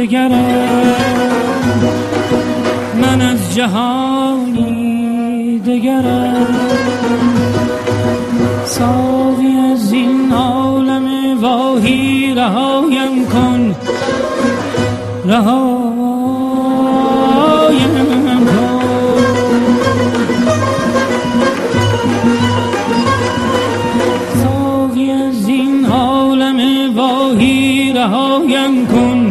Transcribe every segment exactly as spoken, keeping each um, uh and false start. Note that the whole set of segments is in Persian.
دگرم، من از جهانی دگرم. ساقی از این عالم واهی رهایم کن، رهایم کن. ساقی از این عالم واهی رهایم کن،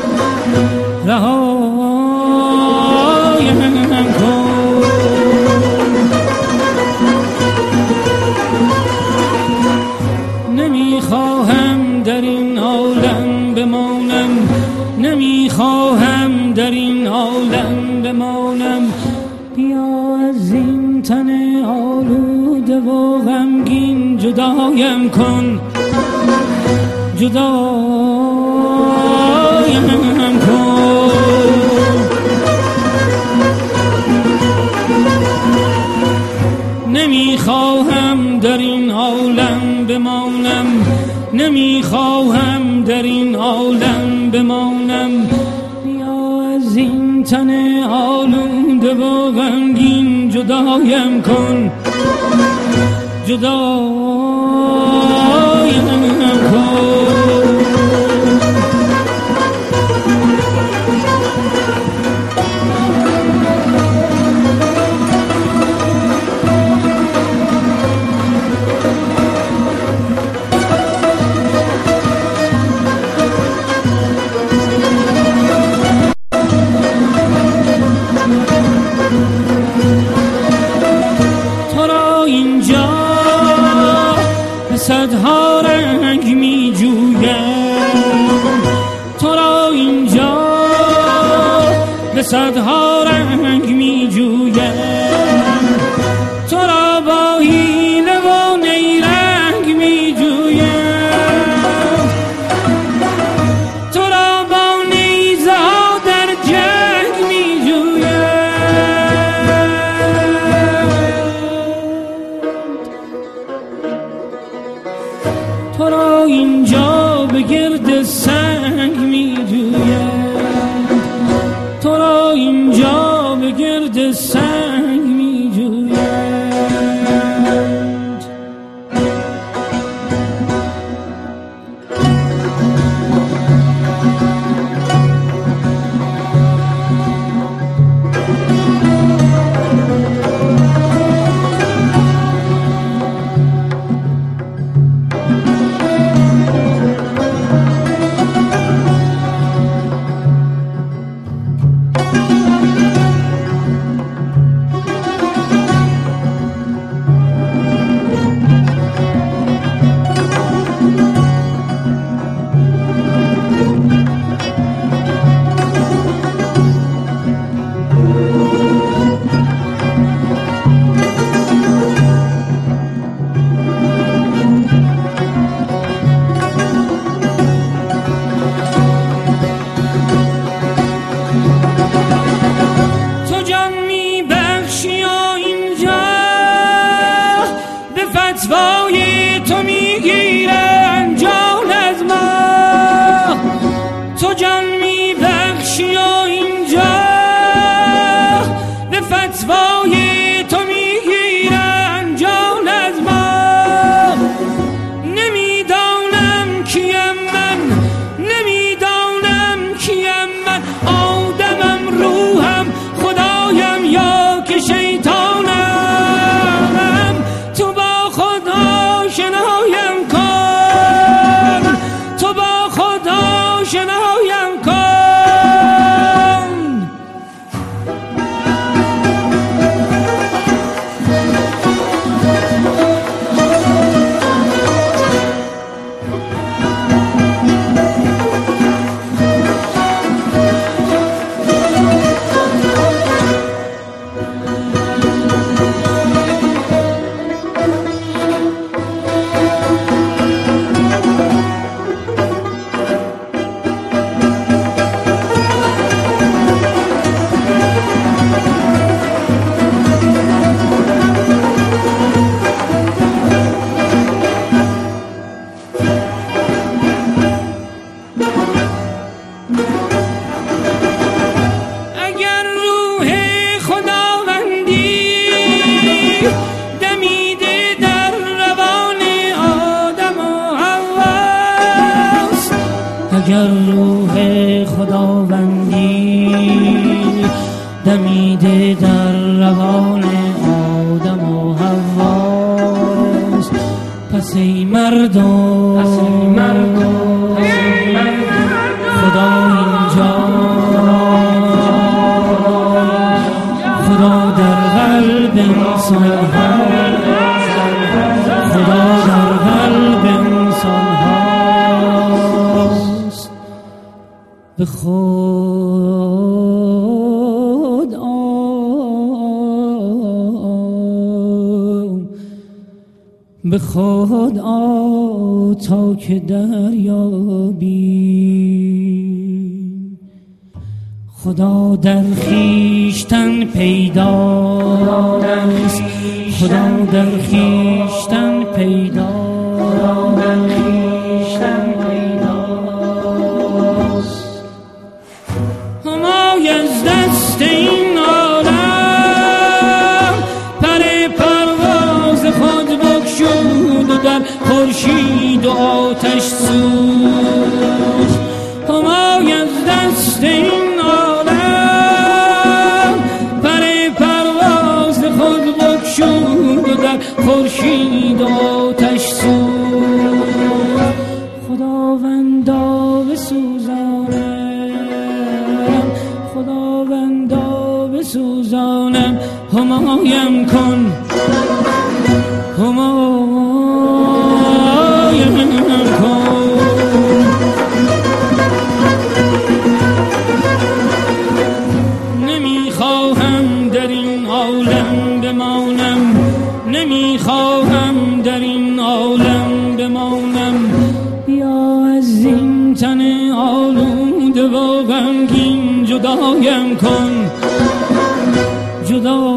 رهایم کن. نمیخواهم در این عالم بمانم، نمیخواهم در این عالم بمانم. بیا از این تن آلوده و غمگین جدایم کن، جدایم کن. نمیخواهم در این عالم بمانم، نمیخواهم در این عالم بمانم. بیا از این تن آلوده و غمگین جدایم کن، جدایم کن. صدها رنگ می جویم، تو را اینجا به صدها رنگ می جویم. تو را با حیله و نیرنگ می جویم، تو را با نیزه ها در جنگ می جویم. تو را اینجا به گرد سنگ می جویم، تو را اینجا به گرد سنگ می جویم. فتوای تو میگیرن جان از ما، تو جان میبخشی و اینجا به فتوای تو میگیرن جان از ما. نمیدانم کیم من، نمیدانم کیم من، آدمم روحم خدایم یا که شیطانم. تو با خود آشنای دمیده در روان آدم و حواست. اگر روح خداوندی دمیده در روان آدم و حواست، پس ای مردم خدا اینجا، خدا در قلب انسان هاست، خدا در قلب انسان هاست. به خود آ به خود آ تا که دریابی خدا در خیشتن پیداست، خدا در خیشتن پیداست. همای از دست این عالم پر پرواز خود بگشود و در خورشید و آتش سوخت. همای از دست این عالم پر پرواز خود بگشود و در خورشید و آتش سوخت. خداوندا بسوزانم، خداوندا بسوزانم، همایم کن، همایم کن. نمیخواهم در این عالم بمانم، نمیخواهم در این عالم بمانم. بیا از این تن آلوده و غمگین جدایم کن، جدا